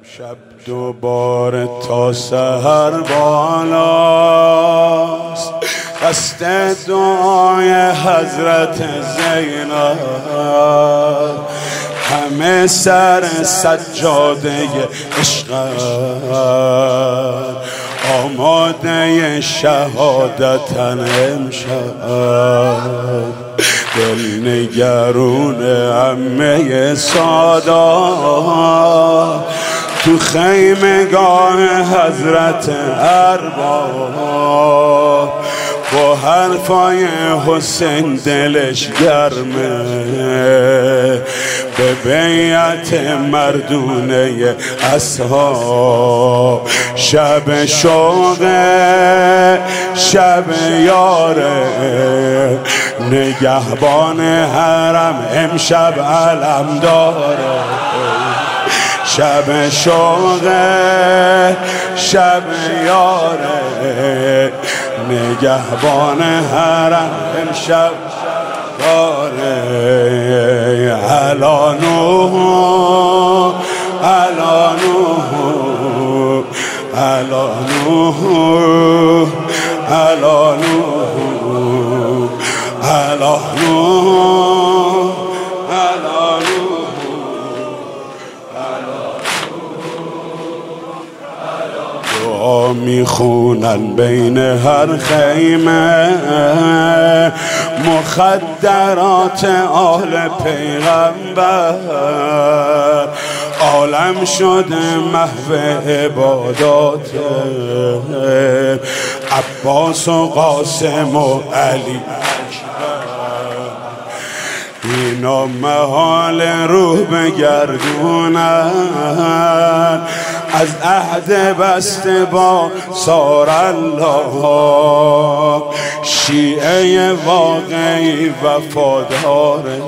شب دوباره تا سحر بالاست، قصد دعای حضرت زینب، همه سر سجاده عشقت، آماده شهادتن امشب، دل نگرون عمه سادات، تو خیمگاه حضرت ارباب، با حرفای حسین دلش گرمه، به بیعت مردونه اصحاب، شب شوقه شب یاره، نگهبان حرم امشب علم داره، شب شوقه شب یاره، نگهبان حرم امشب داره، علا نوح علا نوح علا نوح علا نوح علا نوح علا نوح. دعا میخونن بین هر خیمه، مخدرات آل پیغمبر، عالم شده محو عبادات عباس و قاسم و علی اکبر، اینا محال روح بگردونن، از عهد بسته با سار الله، شیعه واقعی وفاداره،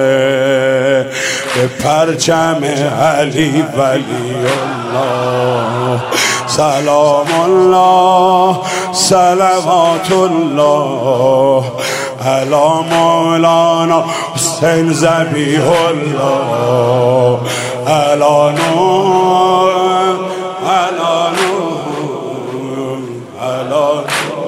به پرچم علی ولی الله، سلام الله صلوات الله علی مولانا حسین ذبیح الله، علی نور علی نور علی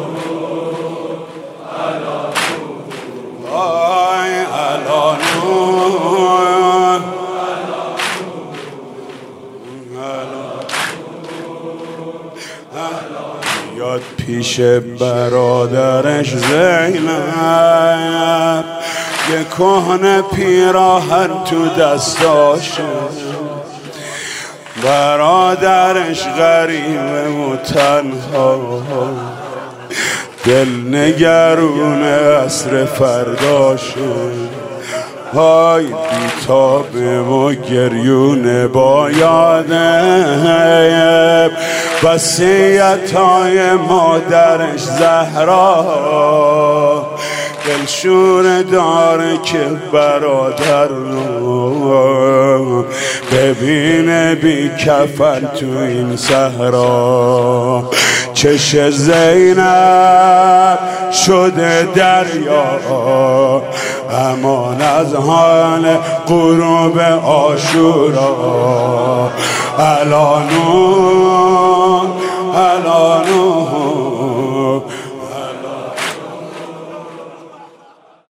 یاد پیش برادرش زینب، یه کهنه پیراهن تو دستاشه، برادرش غریبه و تنها، دل نگرون عصر فرداشه، های بیتابه و گریون با یاده، وصیت‌های مادرش زهرا، دلشور داره که برادر رو ببینه بی کفن تو این صحرا، چش زینب شده دریا، امان از حال غروب عاشورا، علی نور علی نور